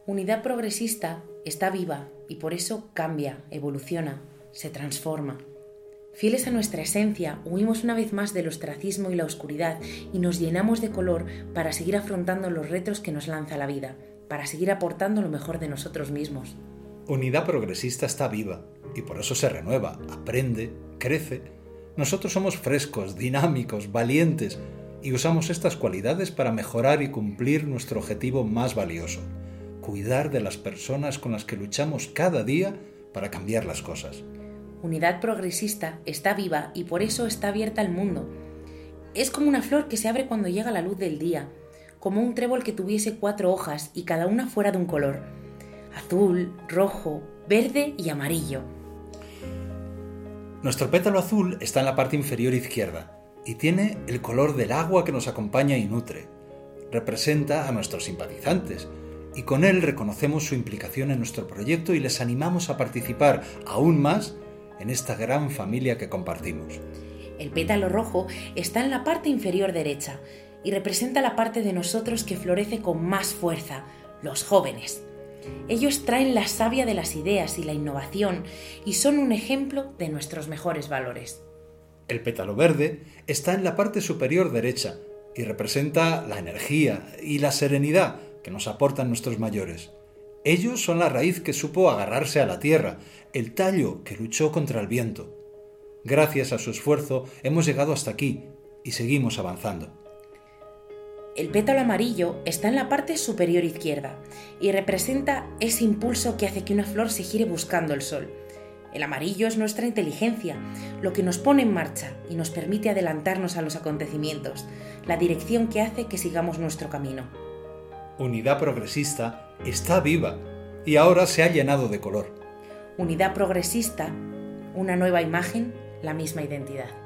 Unidad Progresista está viva y por eso cambia, evoluciona, se transforma. Fieles a nuestra esencia, huimos una vez más del ostracismo y la oscuridad y nos llenamos de color para seguir afrontando los retos que nos lanza la vida, para seguir aportando lo mejor de nosotros mismos. Unidad Progresista está viva y por eso se renueva, aprende, crece. Nosotros somos frescos, dinámicos, valientes y usamos estas cualidades para mejorar y cumplir nuestro objetivo más valioso: cuidar de las personas con las que luchamos cada día para cambiar las cosas. Unidad Progresista está viva y por eso está abierta al mundo. Es como una flor que se abre cuando llega la luz del día, como un trébol que tuviese 4 hojas y cada una fuera de un color: azul, rojo, verde y amarillo. Nuestro pétalo azul está en la parte inferior izquierda y tiene el color del agua que nos acompaña y nutre. Representa a nuestros simpatizantes y con él reconocemos su implicación en nuestro proyecto y les animamos a participar aún más en esta gran familia que compartimos. El pétalo rojo está en la parte inferior derecha y representa la parte de nosotros que florece con más fuerza, los jóvenes. Ellos traen la savia de las ideas y la innovación y son un ejemplo de nuestros mejores valores. El pétalo verde está en la parte superior derecha y representa la energía y la serenidad que nos aportan nuestros mayores. Ellos son la raíz que supo agarrarse a la tierra, el tallo que luchó contra el viento. Gracias a su esfuerzo hemos llegado hasta aquí y seguimos avanzando. El pétalo amarillo está en la parte superior izquierda y representa ese impulso que hace que una flor se gire buscando el sol. El amarillo es nuestra inteligencia, lo que nos pone en marcha y nos permite adelantarnos a los acontecimientos, la dirección que hace que sigamos nuestro camino. Unidad Progresista está viva y ahora se ha llenado de color. Unidad Progresista, una nueva imagen, la misma identidad.